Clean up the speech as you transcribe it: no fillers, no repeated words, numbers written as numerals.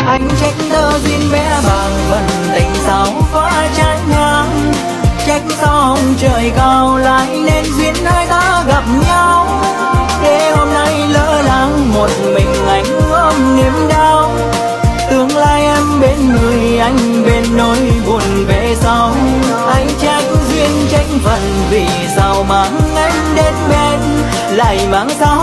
Anh trách tơ duyên vẽ vàng phần tình sao quá trái ngang, trách sao trời cao lại nên duyên hai ta gặp nhau. Để hôm nay lỡ làng một mình anh ôm niềm đau, tương lai em bên người anh bên nỗi buồn về sau. Anh trách duyên trách phận vì sao mang em đến bên, lại mang sao